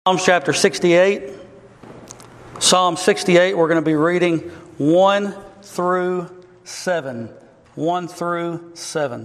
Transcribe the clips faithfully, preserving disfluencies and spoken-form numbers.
Psalms chapter sixty-eight. Psalm sixty-eight, we're going to be reading one through seven. one through seven.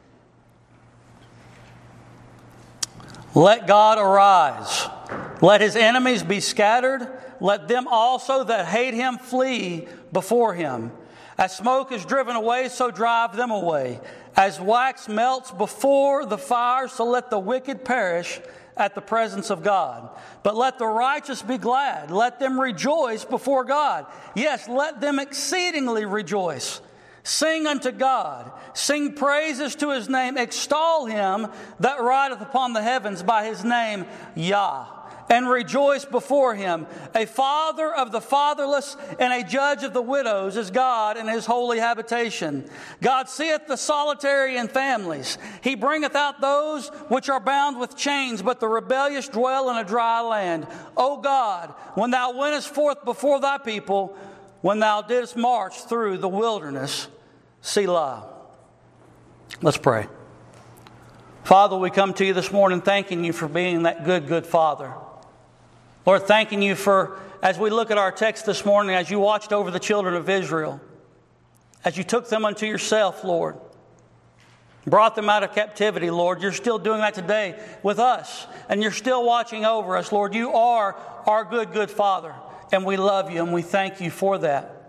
Let God arise. Let his enemies be scattered. Let them also that hate him flee before him. As smoke is driven away, so drive them away. As wax melts before the fire, so let the wicked perish at the presence of God. But let the righteous be glad. Let them rejoice before God. Yes, let them exceedingly rejoice. Sing unto God. Sing praises to his name. Extol him that rideth upon the heavens by his name, Yah. And rejoice before him. A father of the fatherless and a judge of the widows is God in his holy habitation. God seeth the solitary in families. He bringeth out those which are bound with chains, but the rebellious dwell in a dry land. O God, when thou wentest forth before thy people, when thou didst march through the wilderness, Selah. Let's pray. Father, we come to you this morning thanking you for being that good, good Father. Lord, thanking you for, as we look at our text this morning, as you watched over the children of Israel, as you took them unto yourself, Lord, brought them out of captivity, Lord, you're still doing that today with us, and you're still watching over us, Lord. You are our good, good Father, and we love you, and we thank you for that.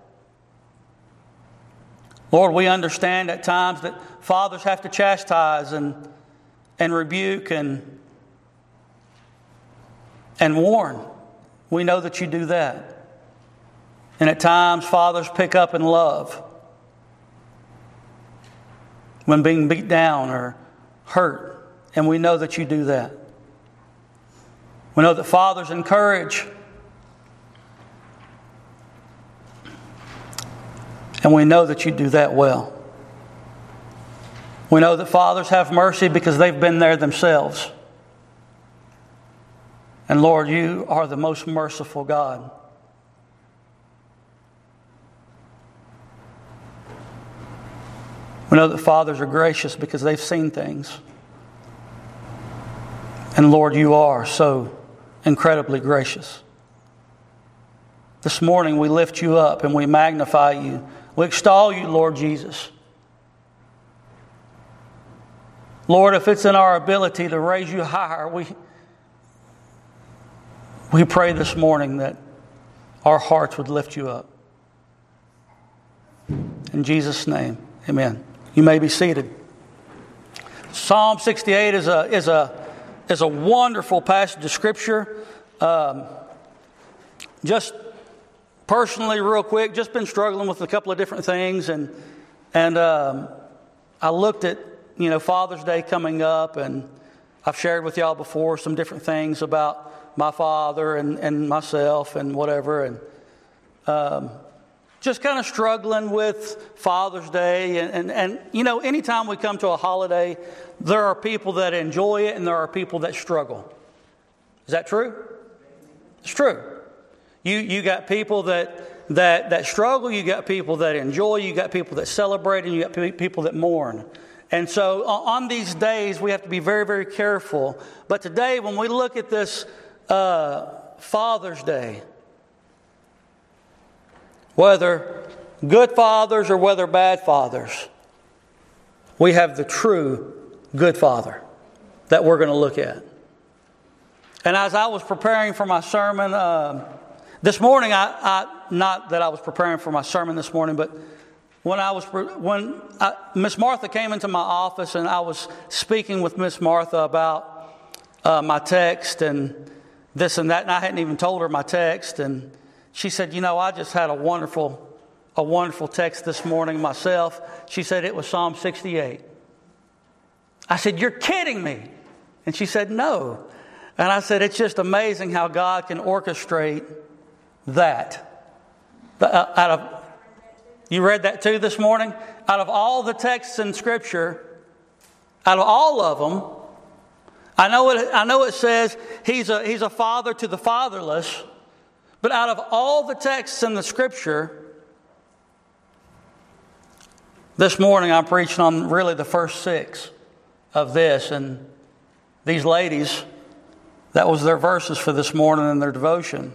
Lord, we understand at times that fathers have to chastise and, and rebuke and and warn. We know that you do that. And at times, fathers pick up in love when being beat down or hurt. And we know that you do that. We know that fathers encourage. And we know that you do that well. We know that fathers have mercy because they've been there themselves. And Lord, you are the most merciful God. We know that fathers are gracious because they've seen things. And Lord, you are so incredibly gracious. This morning we lift you up and we magnify you. We extol you, Lord Jesus. Lord, if it's in our ability to raise you higher, we We pray this morning that our hearts would lift you up. In Jesus' name, amen. You may be seated. Psalm sixty-eight is a is a is a wonderful passage of Scripture. Um, just personally, real quick, just been struggling with a couple of different things, and and um, I looked at you know Father's Day coming up, and I've shared with y'all before some different things about my father and, and myself and whatever, and um, just kind of struggling with Father's Day. And, and, and, you know, anytime we come to a holiday, there are people that enjoy it and there are people that struggle. Is that true? It's true. You you got people that, that, that struggle, you got people that enjoy, you got people that celebrate, and you got people that mourn. And so on these days, we have to be very, very careful. But today, when we look at this Uh, Father's Day, whether good fathers or whether bad fathers, we have the true good father that we're going to look at. And as I was preparing for my sermon uh, this morning, I, I not that I was preparing for my sermon this morning, but when I was when I, Miss Martha came into my office and I was speaking with Miss Martha about uh, my text and this and that, and I hadn't even told her my text, and she said, you know, I just had a wonderful, a wonderful text this morning myself. She said it was Psalm sixty-eight. I said, you're kidding me. And she said, no. And I said, it's just amazing how God can orchestrate that. Out of, you read that too this morning? Out of all the texts in Scripture, out of all of them, I know it, I know it says he's a, he's a father to the fatherless, but out of all the texts in the Scripture, this morning I'm preaching on really the first six of this. And these ladies That was their verses for this morning in their devotion.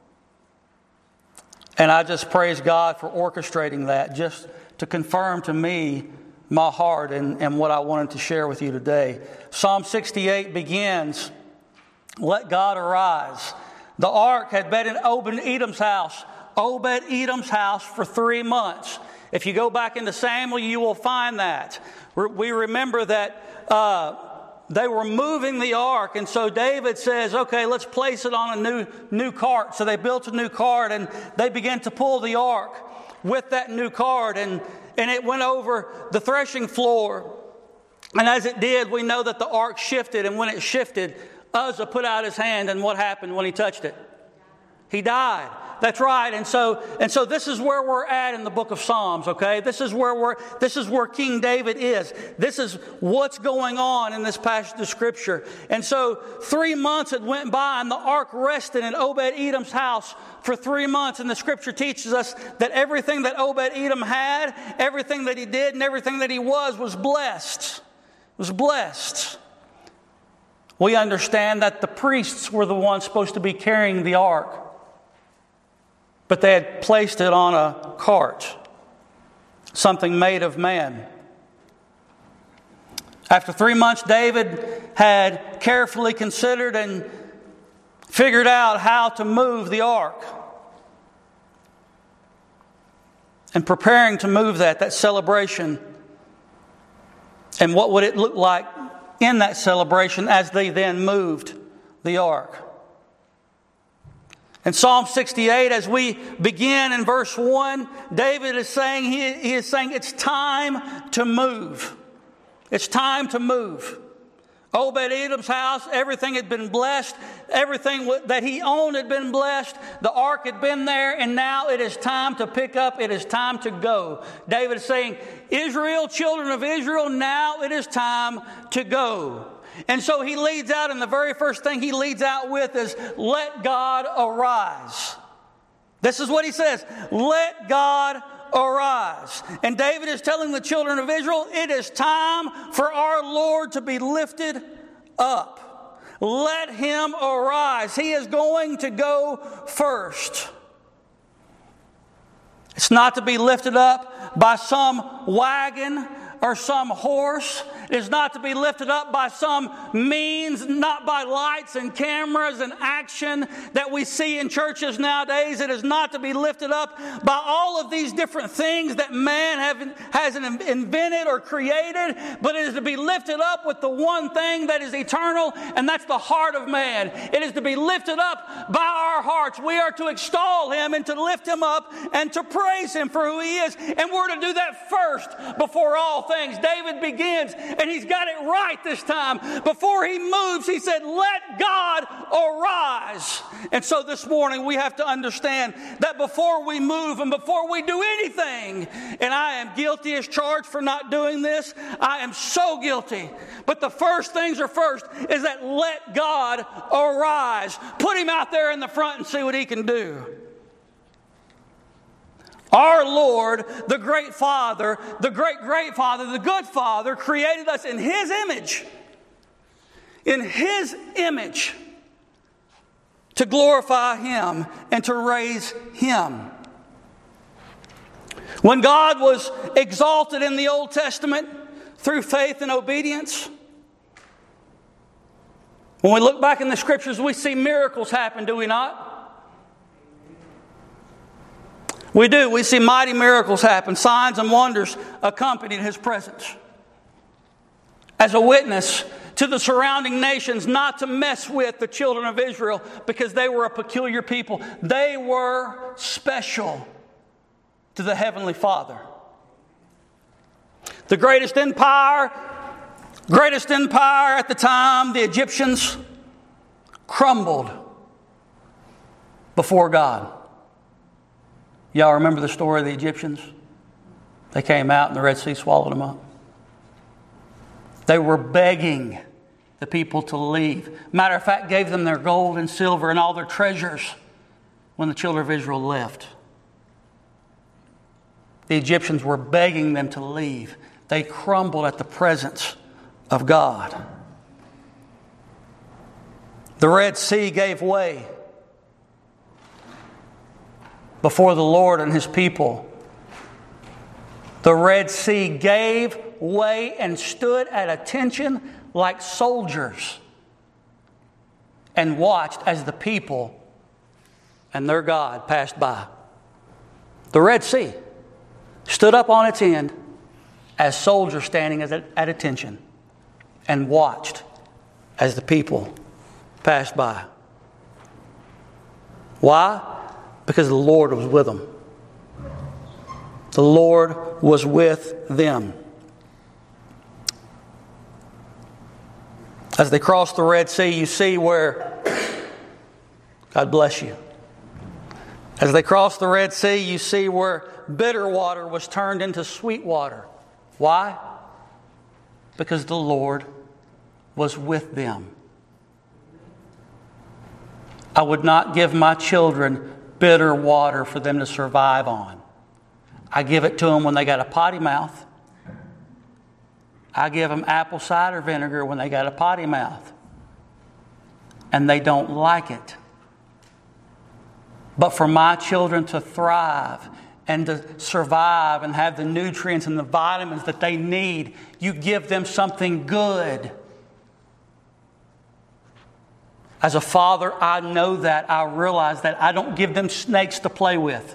And I just praise God for orchestrating that, just to confirm to me my heart and, and what I wanted to share with you today. Psalm sixty-eight begins, "Let God arise." The ark had been in Obed-Edom's house, Obed-Edom's house for three months. If you go back into Samuel, you will find that. We remember that uh, they were moving the ark, and so David says, okay, let's place it on a new, new cart. So they built a new cart, and they began to pull the ark with that new cart, and, and it went over the threshing floor. And as it did, we know that the ark shifted, and when it shifted, Uzzah put out his hand, and what happened when he touched it? He died. That's right. And so and so this is where we're at in the book of Psalms, okay? This is where we're this is where King David is. This is what's going on in this passage of Scripture. And so three months had went by, and the ark rested in Obed-Edom's house for three months. And the Scripture teaches us that everything that Obed-Edom had, everything that he did, and everything that he was, was blessed. Was blessed. We understand that the priests were the ones supposed to be carrying the ark, but they had placed it on a cart, something made of man. After three months, David had carefully considered and figured out how to move the ark. And preparing to move that, that celebration. And what would it look like in that celebration as they then moved the ark? In Psalm sixty-eight, as we begin in verse one, David is saying, he, he is saying it's time to move. It's time to move. Obed-Edom's house, everything had been blessed. Everything that he owned had been blessed. The ark had been there, and now it is time to pick up. It is time to go. David is saying, Israel, children of Israel, now it is time to go. And so he leads out, and the very first thing he leads out with is, let God arise. This is what he says, let God arise. And David is telling the children of Israel, it is time for our Lord to be lifted up. Let him arise. He is going to go first. It's not to be lifted up by some wagon or some horse. It is not to be lifted up by some means, not by lights and cameras and action that we see in churches nowadays. It is not to be lifted up by all of these different things that man have, has invented or created, but it is to be lifted up with the one thing that is eternal, and that's the heart of man. It is to be lifted up by our hearts. We are to extol him and to lift him up and to praise him for who he is, and we're to do that first before all things. David begins, and he's got it right this time. Before he moves, he said, let God arise. And so this morning we have to understand that before we move and before we do anything, and I am guilty as charged for not doing this, I am so guilty. But the first things are first is that let God arise. Put him out there in the front and see what he can do. Our Lord, the great Father, the great, great Father, the good Father, created us in his image. In his image. To glorify him and to raise him. When God was exalted in the Old Testament through faith and obedience, when we look back in the Scriptures, we see miracles happen, do we not? We do. We see mighty miracles happen. Signs and wonders accompanied his presence. As a witness to the surrounding nations not to mess with the children of Israel because they were a peculiar people. They were special to the Heavenly Father. The greatest empire, greatest empire at the time, the Egyptians, crumbled before God. Y'all remember the story of the Egyptians? They came out and the Red Sea swallowed them up. They were begging the people to leave. Matter of fact, gave them their gold and silver and all their treasures when the children of Israel left. The Egyptians were begging them to leave. They crumbled at the presence of God. The Red Sea gave way before the Lord and His people. The Red Sea gave way and stood at attention like soldiers and watched as the people and their God passed by. The Red Sea stood up on its end as soldiers standing at attention and watched as the people passed by. Why? Because the Lord was with them. The Lord was with them. As they crossed the Red Sea, you see where, God bless you. As they crossed the Red Sea, you see where bitter water was turned into sweet water. Why? Because the Lord was with them. I would not give my children bitter water for them to survive on. I give it to them when they got a potty mouth. I give them apple cider vinegar when they got a potty mouth. And they don't like it. But for my children to thrive and to survive and have the nutrients and the vitamins that they need, you give them something good. As a father, I know that. I realize that. I don't give them snakes to play with.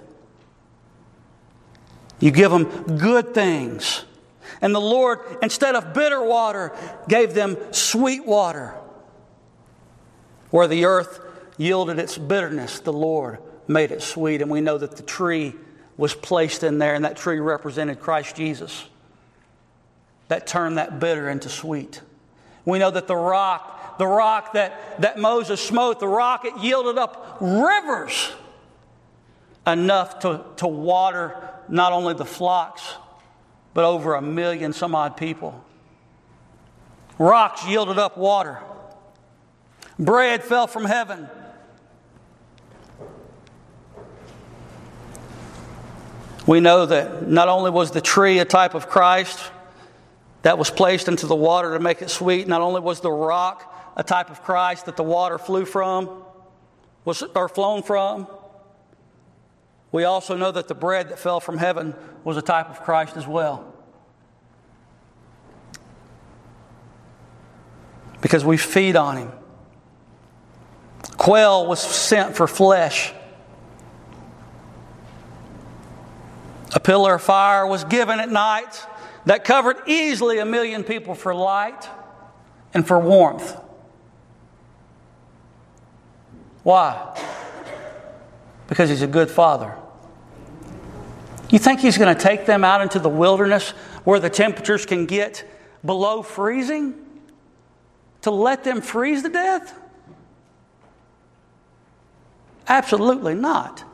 You give them good things. And the Lord, instead of bitter water, gave them sweet water. Where the earth yielded its bitterness, the Lord made it sweet. And we know that the tree was placed in there, and that tree represented Christ Jesus. That turned that bitter into sweet. We know that the rock, the rock that, that Moses smote, the rock, it yielded up rivers enough to, to water not only the flocks, but over a million some odd people. Rocks yielded up water. Bread fell from heaven. We know that not only was the tree a type of Christ that was placed into the water to make it sweet, not only was the rock a type of Christ that the water flew from, was or flown from, we also know that the bread that fell from heaven was a type of Christ as well. Because we feed on Him. Quail was sent for flesh. A pillar of fire was given at night that covered easily a million people for light and for warmth. Why? Because He's a good Father. You think He's going to take them out into the wilderness where the temperatures can get below freezing to let them freeze to death? Absolutely not.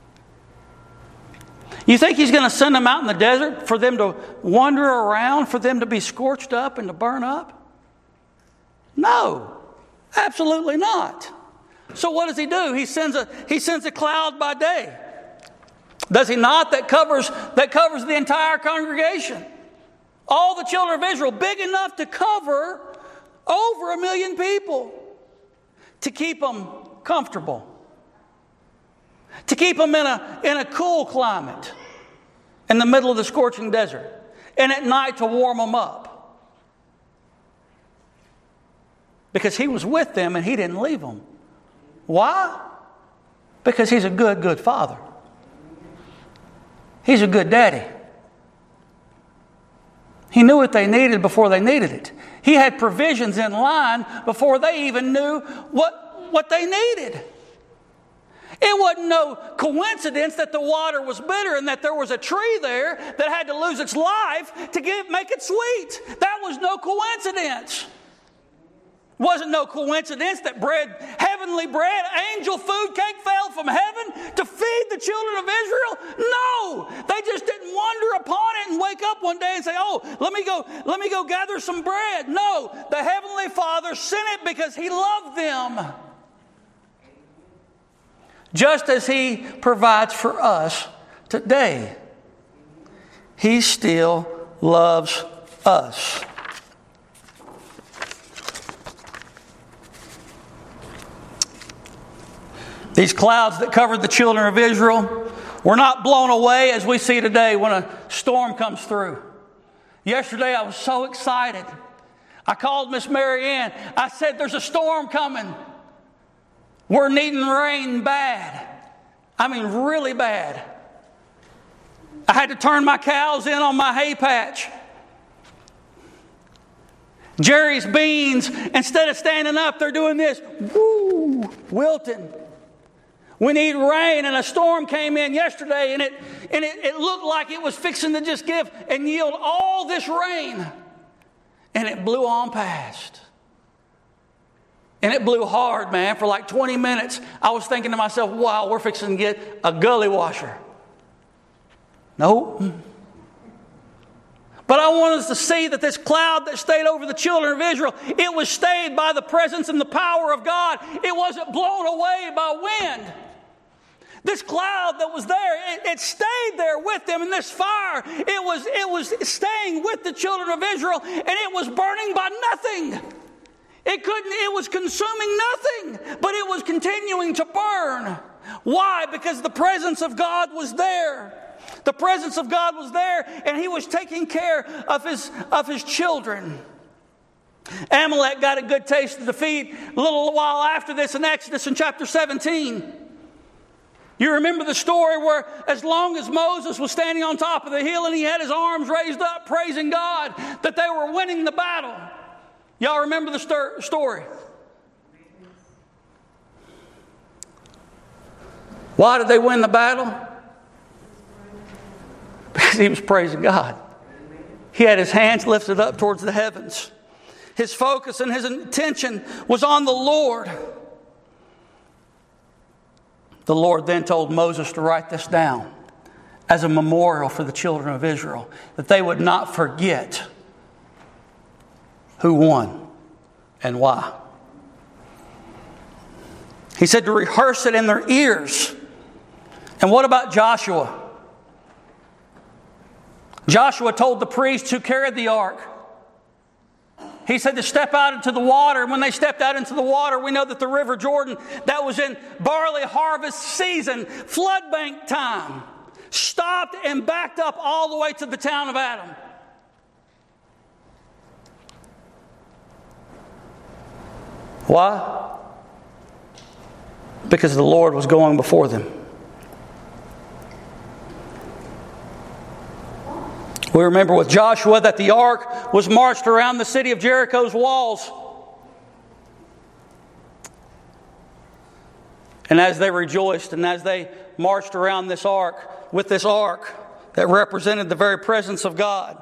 You think He's going to send them out in the desert for them to wander around, for them to be scorched up and to burn up? No, absolutely not. So what does He do? He sends a He sends a cloud by day. Does He not? That covers that covers the entire congregation. All the children of Israel, big enough to cover over a million people, to keep them comfortable, to keep them in a in a cool climate in the middle of the scorching desert, and at night to warm them up. Because He was with them and He didn't leave them. Why? Because He's a good, good Father. He's a good daddy. He knew what they needed before they needed it. He had provisions in line before they even knew what, what they needed. It wasn't no coincidence that the water was bitter and that there was a tree there that had to lose its life to give, make it sweet. That was no coincidence. Wasn't no coincidence that bread, heavenly bread, angel food cake fell from heaven to feed the children of Israel? No, they just didn't wander upon it and wake up one day and say, "Oh, let me go, let me go gather some bread." No, the Heavenly Father sent it because He loved them. Just as He provides for us today, He still loves us. These clouds that covered the children of Israel were not blown away as we see today when a storm comes through. Yesterday I was so excited. I called Miss Mary Ann. I said, there's a storm coming. We're needing rain bad. I mean, really bad. I had to turn my cows in on my hay patch. Jerry's beans, instead of standing up, they're doing this. Woo, wilting. We need rain, and a storm came in yesterday, and it and it, it looked like it was fixing to just give and yield all this rain. And it blew on past. And it blew hard, man, for like twenty minutes. I was thinking to myself, wow, we're fixing to get a gully washer. No. But I want us to see that this cloud that stayed over the children of Israel, it was stayed by the presence and the power of God. It wasn't blown away by wind. This cloud that was there, it, it stayed there with them. And this fire, it was, it was staying with the children of Israel, and it was burning by nothing. It couldn't, it was consuming nothing, but it was continuing to burn. Why? Because the presence of God was there. The presence of God was there, and He was taking care of His, of His children. Amalek got a good taste of defeat a little while after this in Exodus in chapter seventeen. You remember the story where as long as Moses was standing on top of the hill and he had his arms raised up praising God, that they were winning the battle. Y'all remember the stir- story? Why did they win the battle? Because he was praising God. He had his hands lifted up towards the heavens. His focus and his attention was on the Lord. The Lord then told Moses to write this down as a memorial for the children of Israel, that they would not forget who won and why. He said to rehearse it in their ears. And what about Joshua? Joshua told the priests who carried the ark, he said to step out into the water. And when they stepped out into the water, we know that the River Jordan, that was in barley harvest season, flood bank time, stopped and backed up all the way to the town of Adam. Why? Because the Lord was going before them. We remember with Joshua that the ark was marched around the city of Jericho's walls. And as they rejoiced and as they marched around this ark, with this ark that represented the very presence of God,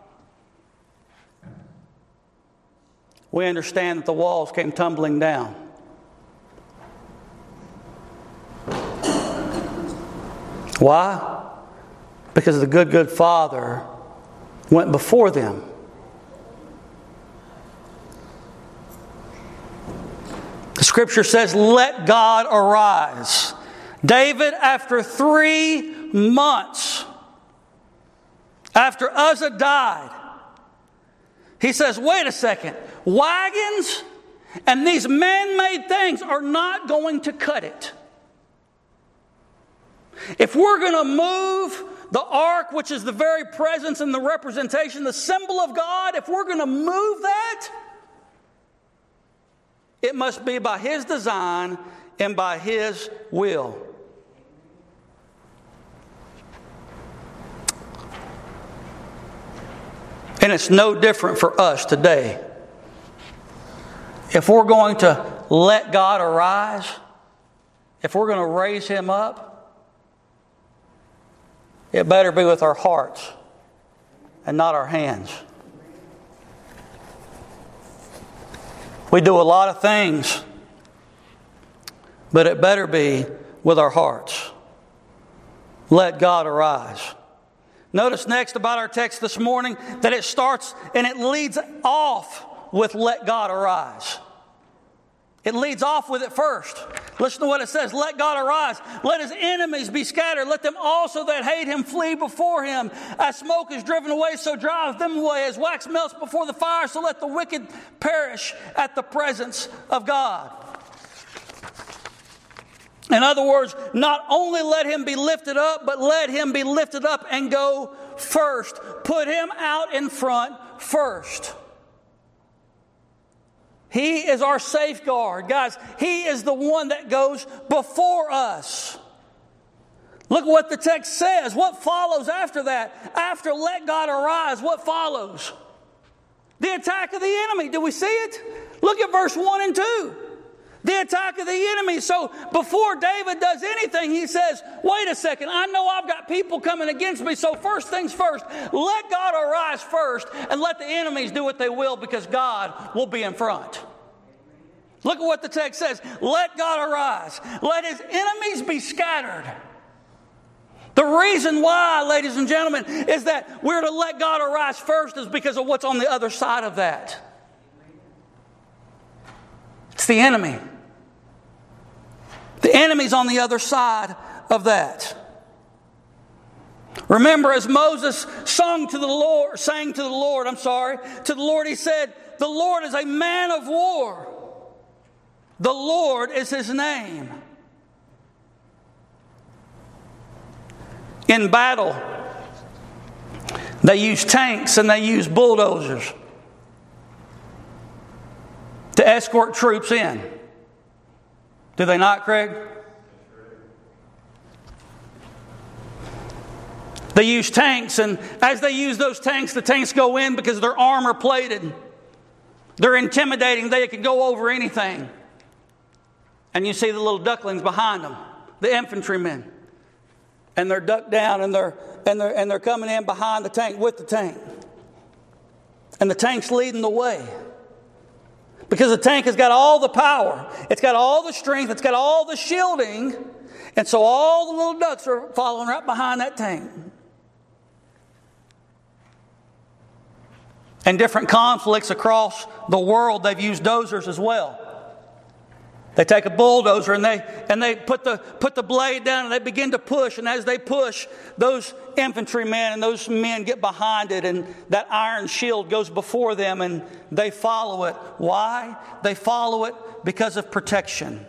we understand that the walls came tumbling down. Why? Because the good, good Father went before them. The scripture says, let God arise. David, after three months, after Uzzah died, he says, wait a second, wagons and these man-made things are not going to cut it. If we're going to move the ark, which is the very presence and the representation, the symbol of God, if we're going to move that, it must be by His design and by His will. And it's no different for us today. If we're going to let God arise, if we're going to raise Him up, it better be with our hearts and not our hands. We do a lot of things, but it better be with our hearts. Let God arise. Notice next about our text this morning that it starts and it leads off with let God arise. It leads off with it first. Listen to what it says. Let God arise. Let His enemies be scattered. Let them also that hate Him flee before Him. As smoke is driven away, so drive them away. As wax melts before the fire, so let the wicked perish at the presence of God. In other words, not only let him be lifted up, but let him be lifted up and go first. Put him out in front first. He is our safeguard. Guys, he is the one that goes before us. Look what the text says. What follows after that? After let God arise, what follows? The attack of the enemy. Do we see it? Look at verse one and two. The attack of the enemy. So before David does anything, he says, wait a second, I know I've got people coming against me, so first things first, let God arise first and let the enemies do what they will, because God will be in front. Look at what the text says. Let God arise. Let his enemies be scattered. The reason why, ladies and gentlemen, is that we're to let God arise first is because of what's on the other side of that. It's the enemy. The enemy's on the other side of that. Remember, as Moses sung to the Lord, sang to the Lord, I'm sorry, to the Lord, he said, the Lord is a man of war. The Lord is his name. In battle, they use tanks and they use bulldozers to escort troops in. Do they not, Craig? They use tanks, and as they use those tanks, the tanks go in because they're armor plated. They're intimidating. They can go over anything. And you see the little ducklings behind them, the infantrymen. And they're ducked down, and they're and they're and they're coming in behind the tank with the tank. And the tank's leading the way. Because the tank has got all the power. It's got all the strength. It's got all the shielding. And so all the little ducks are following right behind that tank. And different conflicts across the world, they've used dozers as well. They take a bulldozer and they and they put the put the blade down and they begin to push. And as they push, those infantrymen and those men get behind it, and that iron shield goes before them, and they follow it. Why? They follow it because of protection.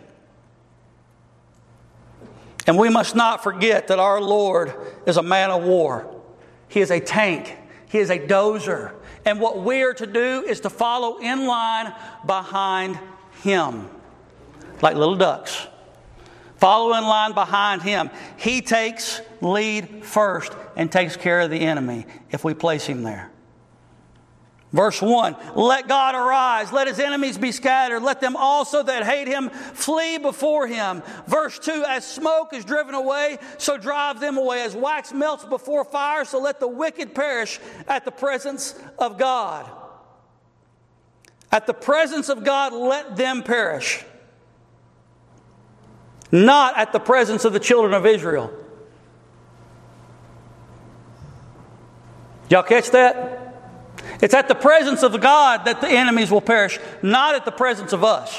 And we must not forget that our Lord is a man of war. He is a tank. He is a dozer. And what we are to do is to follow in line behind him. Like little ducks. Follow in line behind him. He takes lead first and takes care of the enemy if we place him there. Verse one, let God arise. Let his enemies be scattered. Let them also that hate him flee before him. Verse two, as smoke is driven away, so drive them away. As wax melts before fire, so let the wicked perish at the presence of God. At the presence of God, let them perish. Not at the presence of the children of Israel. Y'all catch that? It's at the presence of God that the enemies will perish, not at the presence of us.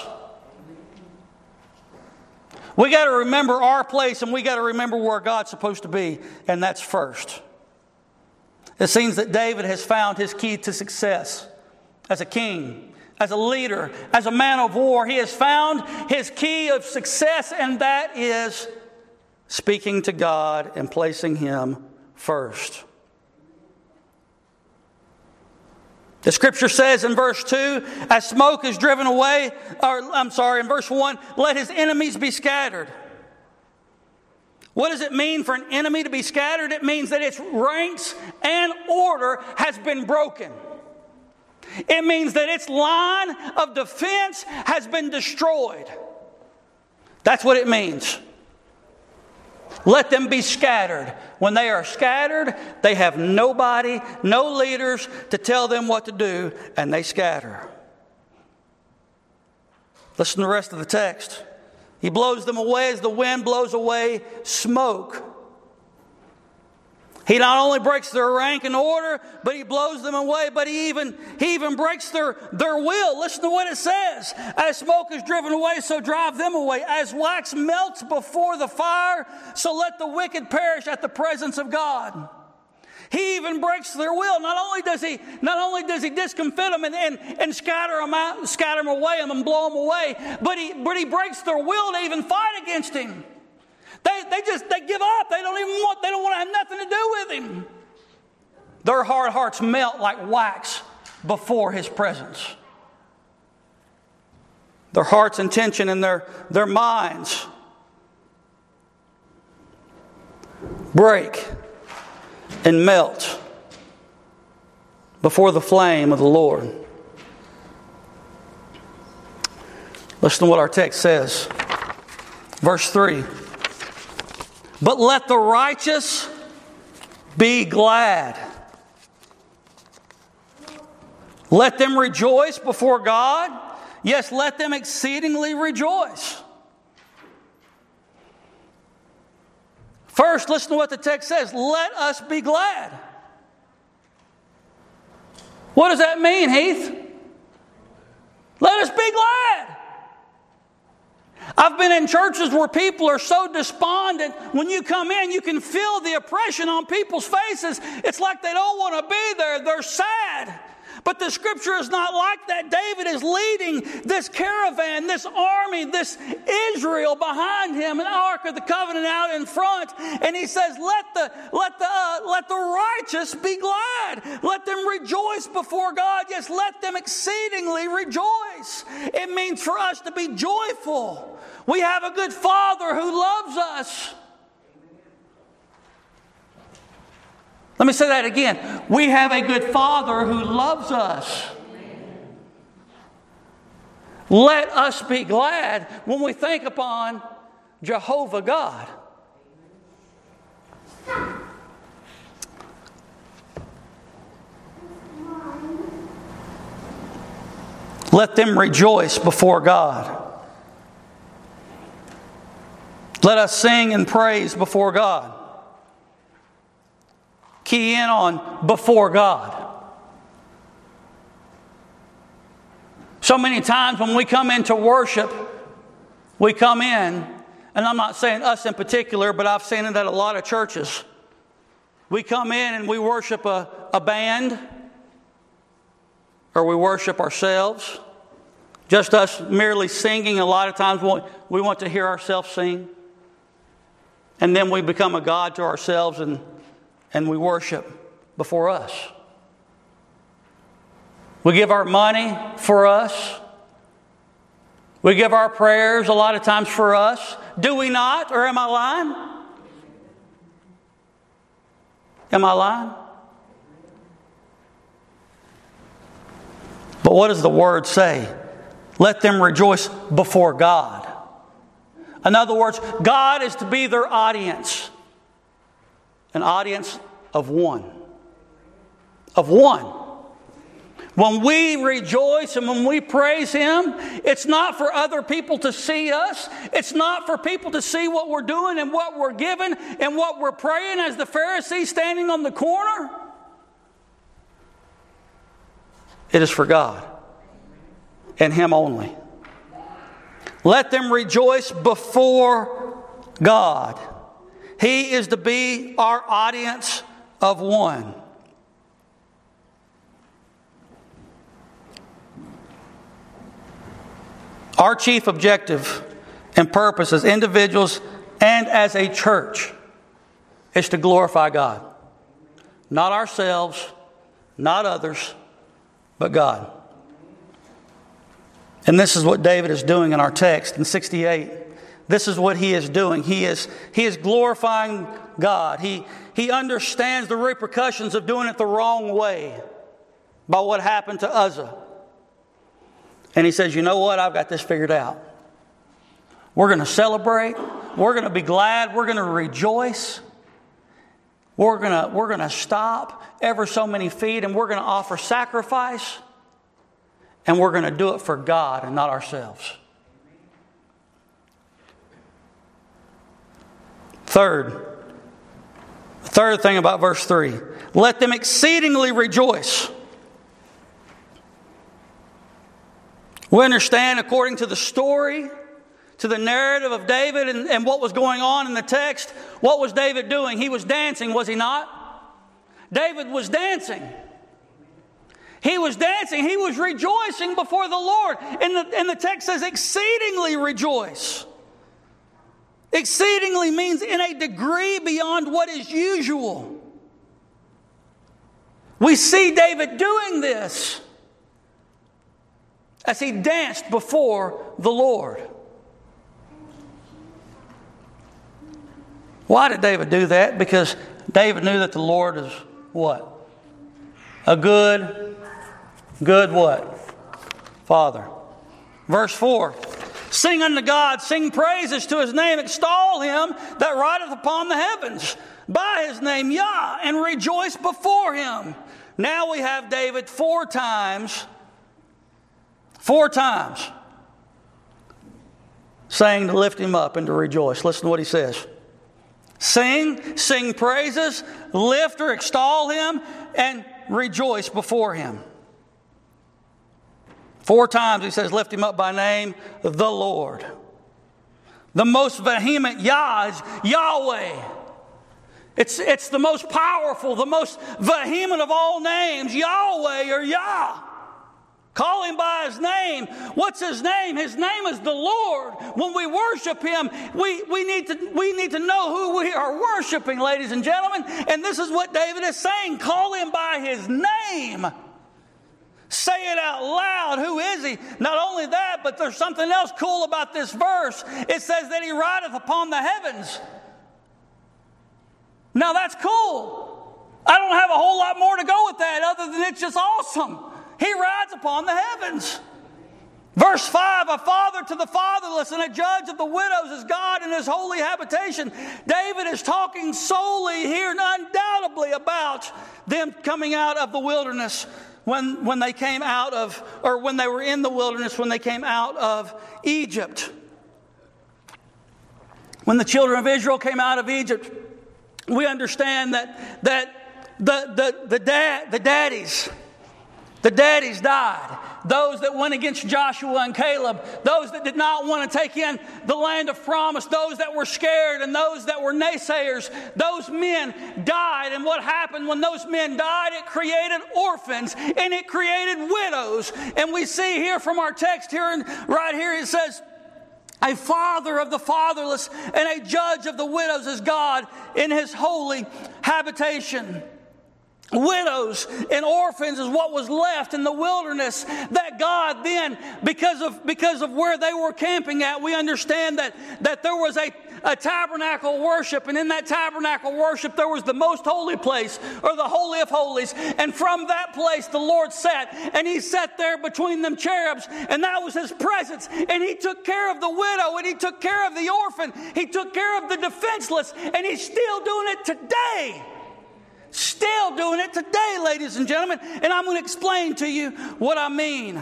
We got to remember our place, and we got to remember where God's supposed to be, and that's first. It seems that David has found his key to success as a king, as a leader, as a man of war. He has found his key of success, and that is speaking to God and placing him first. The scripture says in verse two, as smoke is driven away, or I'm sorry, in verse one, let his enemies be scattered. What does it mean for an enemy to be scattered? It means that its ranks and order has been broken. It means that its line of defense has been destroyed. That's what it means. Let them be scattered. When they are scattered, they have nobody, no leaders to tell them what to do, and they scatter. Listen to the rest of the text. He blows them away as the wind blows away smoke. He not only breaks their rank and order, but he blows them away, but he even, he even breaks their, their will. Listen to what it says. As smoke is driven away, so drive them away. As wax melts before the fire, so let the wicked perish at the presence of God. He even breaks their will. Not only does he, not only does he discomfit them and, and, and scatter them out, scatter them away and blow them away, but he, but he breaks their will to even fight against him. they just, they give up. They don't even want, they don't want to have nothing to do with Him. Their hard hearts melt like wax before His presence. Their heart's intention and their, their minds break and melt before the flame of the Lord. Listen to what our text says. Verse three. But let the righteous be glad. Let them rejoice before God. Yes, let them exceedingly rejoice. First, listen to what the text says. Let us be glad. What does that mean, Heath? Let us be glad. I've been in churches where people are so despondent. When you come in, you can feel the oppression on people's faces. It's like they don't want to be there. They're sad. But the Scripture is not like that. David is leading this caravan, this army, this Israel behind him, an Ark of the Covenant out in front. And he says, let the, let the, uh, let the righteous be glad. Let them rejoice before God. Yes, let them exceedingly rejoice. It means for us to be joyful. We have a good Father who loves us. Let me say that again. We have a good Father who loves us. Let us be glad when we think upon Jehovah God. Let them rejoice before God. Let us sing and praise before God. Key in on before God. So many times when we come into worship, we come in, and I'm not saying us in particular, but I've seen it at a lot of churches. We come in and we worship a, a band, or we worship ourselves. Just us merely singing. A lot of times we want to hear ourselves sing. And then we become a god to ourselves and And we worship before us. We give our money for us. We give our prayers a lot of times for us. Do we not? Or am I lying? Am I lying? But what does the Word say? Let them rejoice before God. In other words, God is to be their audience. An audience of one. Of one. When we rejoice and when we praise Him, it's not for other people to see us. It's not for people to see what we're doing and what we're giving and what we're praying as the Pharisees standing on the corner. It is for God and Him only. Let them rejoice before God. He is to be our audience of one. Our chief objective and purpose as individuals and as a church is to glorify God. Not ourselves, not others, but God. And this is what David is doing in our text in sixty-eight. This is what he is doing. He is, he is glorifying God. He, he understands the repercussions of doing it the wrong way by what happened to Uzzah. And he says, you know what? I've got this figured out. We're going to celebrate. We're going to be glad. We're going to rejoice. We're going to, we're going to stop ever so many feet and we're going to offer sacrifice. And we're going to do it for God and not ourselves. Third, the third thing about verse three, let them exceedingly rejoice. We understand according to the story, to the narrative of David and, and what was going on in the text, what was David doing? He was dancing, was he not? David was dancing. He was dancing. He was rejoicing before the Lord. And the, and the text says exceedingly rejoice. Exceedingly means in a degree beyond what is usual. We see David doing this as he danced before the Lord. Why did David do that? Because David knew that the Lord is what? A good, good what? Father. Verse four. Sing unto God, sing praises to His name, extol Him that rideth upon the heavens by His name, Yah, and rejoice before Him. Now we have David four times, four times saying to lift Him up and to rejoice. Listen to what he says. Sing, sing praises, lift or extol Him, and rejoice before Him. Four times he says, lift Him up by name, the Lord. The most vehement Yah is Yahweh. It's, it's the most powerful, the most vehement of all names, Yahweh or Yah. Call Him by His name. What's His name? His name is the Lord. When we worship Him, we, we, need to, we need to know who we are worshiping, ladies and gentlemen. And this is what David is saying. Call Him by His name. Say it out loud. Who is He? Not only that, but there's something else cool about this verse. It says that He rideth upon the heavens. Now that's cool. I don't have a whole lot more to go with that other than it's just awesome. He rides upon the heavens. Verse five, a father to the fatherless and a judge of the widows is God in His holy habitation. David is talking solely here and undoubtedly about them coming out of the wilderness when, when they came out of, or when they were in the wilderness when they came out of Egypt. When the children of Israel came out of Egypt, we understand that, that the, the, the, dad, the daddies, the daddies died. Those that went against Joshua and Caleb, those that did not want to take in the land of promise, those that were scared and those that were naysayers, those men died. And what happened when those men died? It created orphans and it created widows. And we see here from our text here, and right here it says, a father of the fatherless and a judge of the widows is God in His holy habitation. Widows and orphans is what was left in the wilderness that God then, because of because of where they were camping at, we understand that, that there was a, a tabernacle worship, and in that tabernacle worship there was the most holy place, or the Holy of Holies, and from that place the Lord sat, and He sat there between them cherubs, and that was His presence, and He took care of the widow, and He took care of the orphan, He took care of the defenseless, and He's still doing it today. Still doing it today, ladies and gentlemen. And I'm going to explain to you what I mean.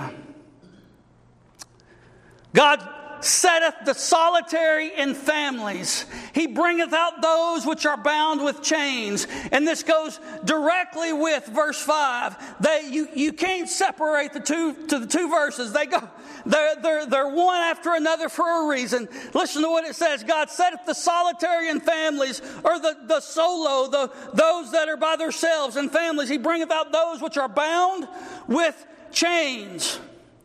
God setteth the solitary in families. He bringeth out those which are bound with chains. And this goes directly with verse five. They, you, you can't separate the two to the two verses. They go, they're, they're, they're one after another for a reason. Listen to what it says. God setteth the solitary in families, or the, the solo, the, those that are by themselves in families. He bringeth out those which are bound with chains.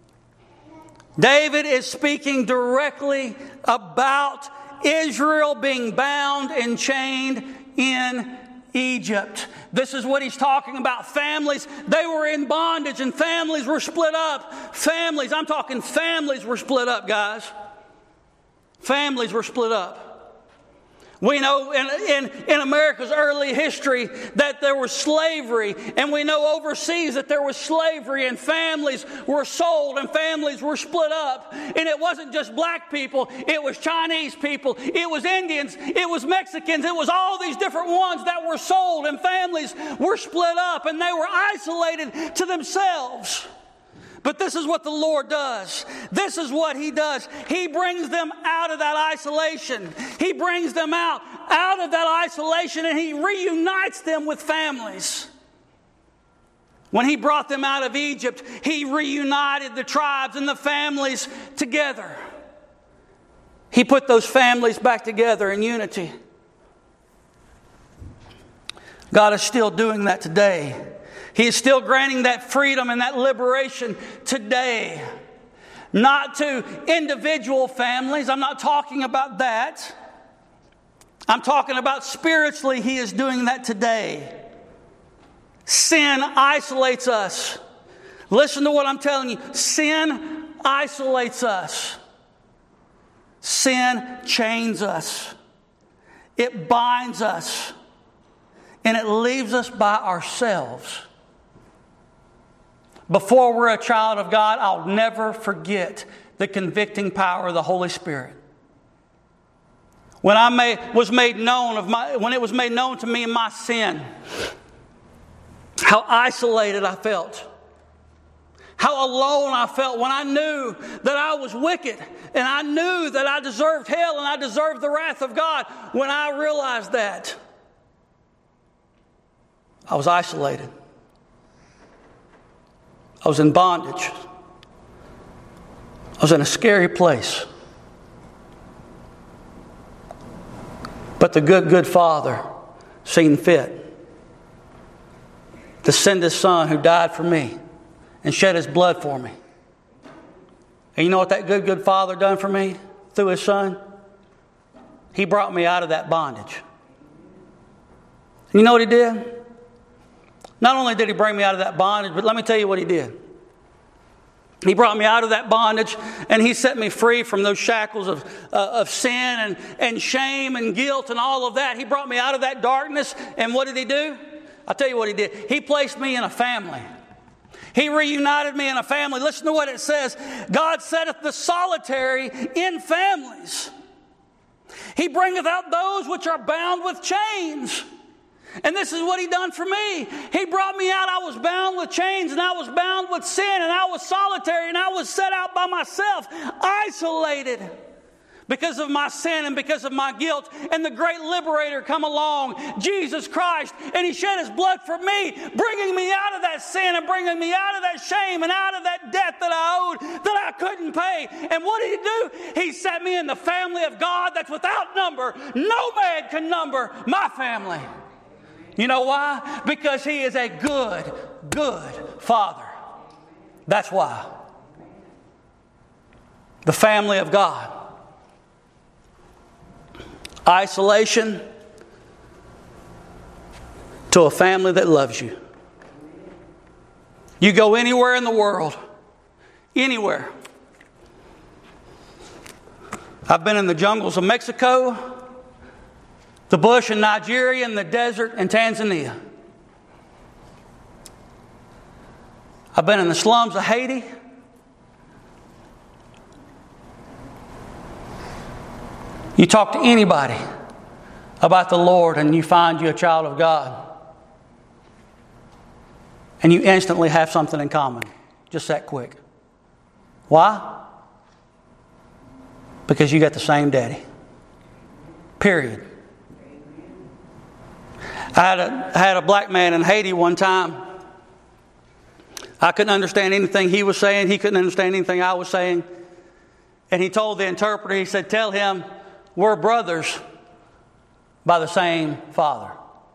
David is speaking directly about Israel being bound and chained in Egypt. This is what he's talking about. Families, they were in bondage and families were split up. Families, I'm talking families were split up, guys. Families were split up. We know in, in, in America's early history that there was slavery, and we know overseas that there was slavery, and families were sold and families were split up. And it wasn't just black people, it was Chinese people, it was Indians, it was Mexicans, it was all these different ones that were sold, and families were split up and they were isolated to themselves. But this is what the Lord does. This is what He does. He brings them out of that isolation. He brings them out, out of that isolation, and He reunites them with families. When He brought them out of Egypt, He reunited the tribes and the families together. He put those families back together in unity. God is still doing that today. He is still granting that freedom and that liberation today. Not to individual families. I'm not talking about that. I'm talking about spiritually, He is doing that today. Sin isolates us. Listen to what I'm telling you. Sin isolates us. Sin chains us. It binds us. And it leaves us by ourselves. Before we're a child of God, I'll never forget the convicting power of the Holy Spirit. When I made, was made known of my, when it was made known to me in my sin, how isolated I felt. How alone I felt when I knew that I was wicked and I knew that I deserved hell and I deserved the wrath of God. When I realized that, I was isolated. I was in bondage. I was in a scary place. But the good, good Father seen fit to send His Son who died for me and shed His blood for me. And you know what that good, good Father done for me through His Son? He brought me out of that bondage. You know what He did? Not only did He bring me out of that bondage, but let me tell you what He did. He brought me out of that bondage and He set me free from those shackles of, uh, of sin and, and shame and guilt and all of that. He brought me out of that darkness. And what did He do? I'll tell you what He did. He placed me in a family. He reunited me in a family. Listen to what it says. God setteth the solitary in families. He bringeth out those which are bound with chains. And this is what He done for me. He brought me out. I was bound with chains and I was bound with sin and I was solitary and I was set out by myself, isolated because of my sin and because of my guilt. And the great liberator come along, Jesus Christ, and He shed His blood for me, bringing me out of that sin and bringing me out of that shame and out of that debt that I owed, that I couldn't pay. And what did He do? He set me in the family of God that's without number. No man can number my family. You know why? Because He is a good, good Father. That's why. The family of God. Isolation to a family that loves you. You go anywhere in the world. Anywhere. I've been in the jungles of Mexico, the bush in Nigeria, and the desert in Tanzania. I've been in the slums of Haiti. You talk to anybody about the Lord and you find you a child of God. And you instantly have something in common. Just that quick. Why? Because you got the same daddy. Period. I had a, I had a black man in Haiti one time. I couldn't understand anything he was saying. He couldn't understand anything I was saying. And he told the interpreter, he said, tell him we're brothers by the same Father.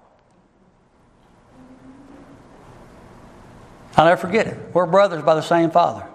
I'll never forget it. We're brothers by the same Father.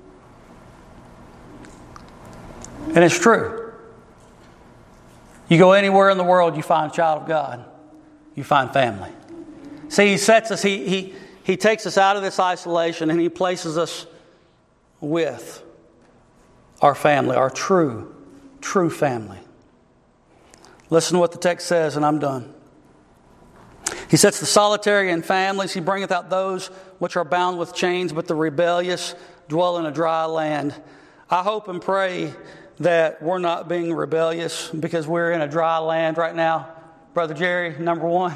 And it's true. You go anywhere in the world, you find a child of God. You find family. See, He sets us, He He He takes us out of this isolation and He places us with our family, our true, true family. Listen to what the text says, and I'm done. He sets the solitary in families. He bringeth out those which are bound with chains, but the rebellious dwell in a dry land. I hope and pray that we're not being rebellious because we're in a dry land right now. Brother Jerry, number one.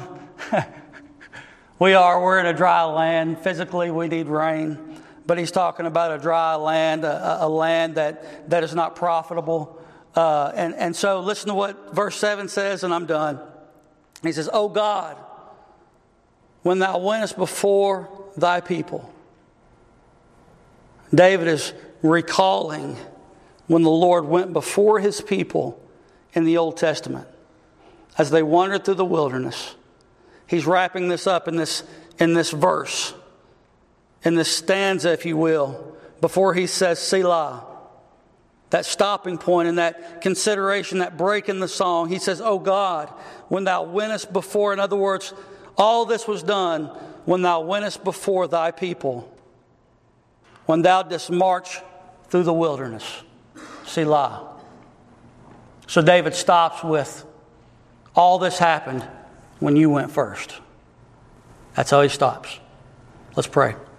we are. We're in a dry land. Physically, we need rain. But he's talking about a dry land, a, a land that, that is not profitable. Uh, and, and so listen to what verse seven says, and I'm done. He says, O God, when thou wentest before thy people. David is recalling when the Lord went before His people in the Old Testament as they wandered through the wilderness. He's wrapping this up in this, in this verse, in this stanza, if you will, before he says Selah. that stopping point and that consideration, that break in the song. He says, "O God, when thou wentest before," in other words, all this was done when thou wentest before thy people, when thou didst march through the wilderness. Selah. So David stops with, all this happened when you went first. That's how he stops. Let's pray.